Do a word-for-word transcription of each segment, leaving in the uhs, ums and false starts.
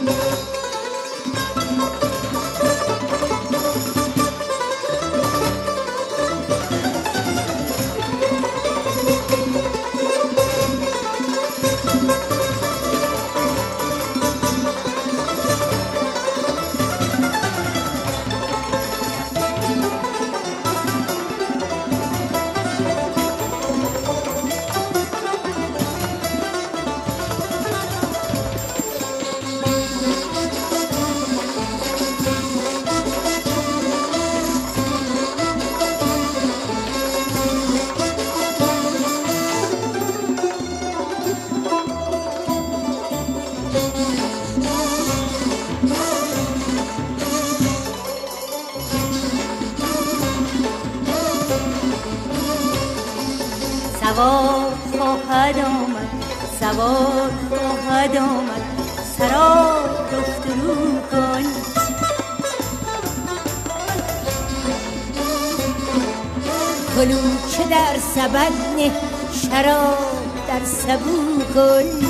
سوار خواهد آمد، سوار خواهد آمد، سرای رفت رو کن. کلوچه در سبد نه، شراب در سبو کن.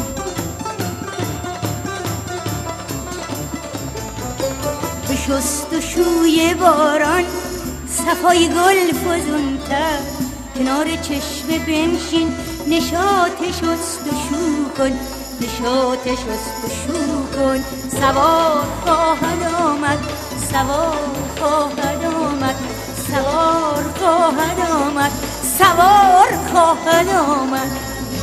به شست و شوی باران صفای گل فزونتر، کنار چشمه بنشین نشاط شست و شو کن، نشاط شست و شو کن. سوار خواهد آمد، سوار خواهد آمد، سوار خواهد آمد، سوار خواهد آمد.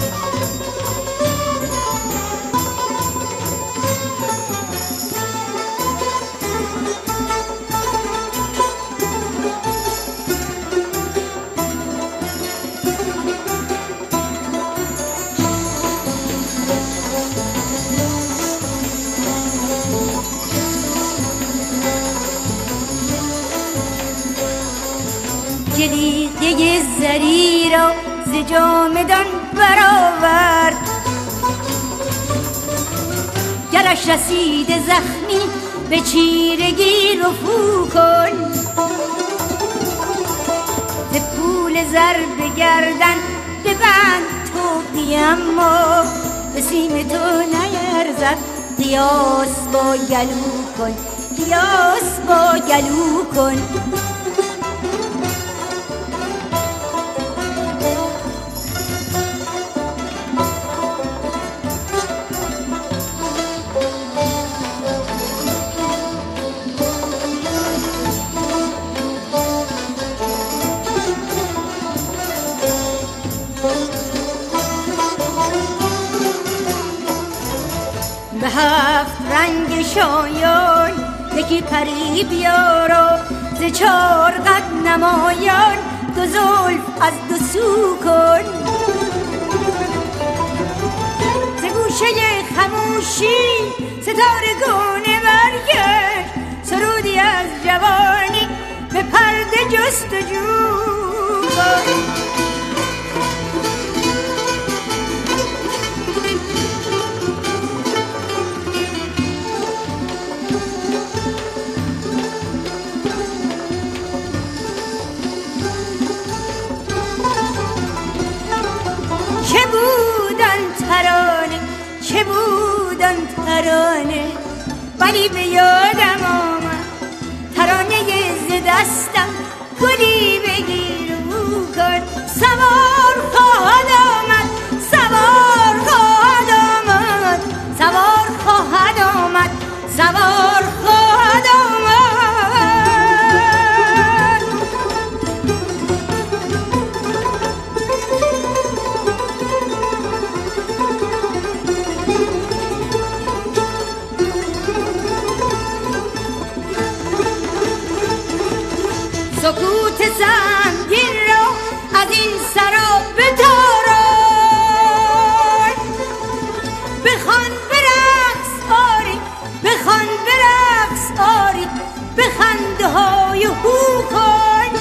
جلیقه زری را ز جامدان برآورد، گرش رسید زخمی به چیرگی رفو کن. ز پول زر به گردن ببند توقی، اما به سیم تو نیرزد قیاس با گلو کن، قیاس با گلو کن. به هفت رنگ شایان یکی پری بیار، ز چار قد نمایان دو زلف از دو سو کن. ز گوشه خموشی ستاره گونه برگشت، سرودی از جوانی به پرده جستجو کن. چه بود آن ترانه، چه بود آن ترانه، ولی به یادم آمد ترانه ز دستم، گلی بگیر و کن. سوار خواهد آمد، سوار خواهد آمد، سوار خواهد آمد، سوار خواهد آمد. سکوت سنگین را از این سرا بتاران، بخوان به رقص آری، بخوان به رقص آری، به خنده های هو کن.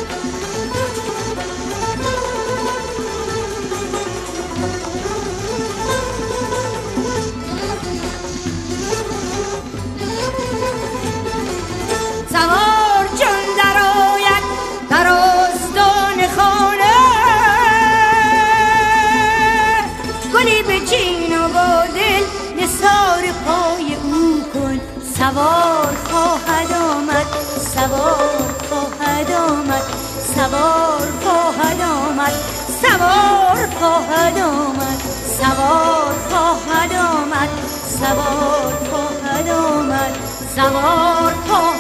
سوار چون در آید در آستان خانه، گلی به چین و با دل سوار خواهد آمد، سوار خواهد آمد، سوار خواهد آمد، سوار خواهد آمد، سوار خواهد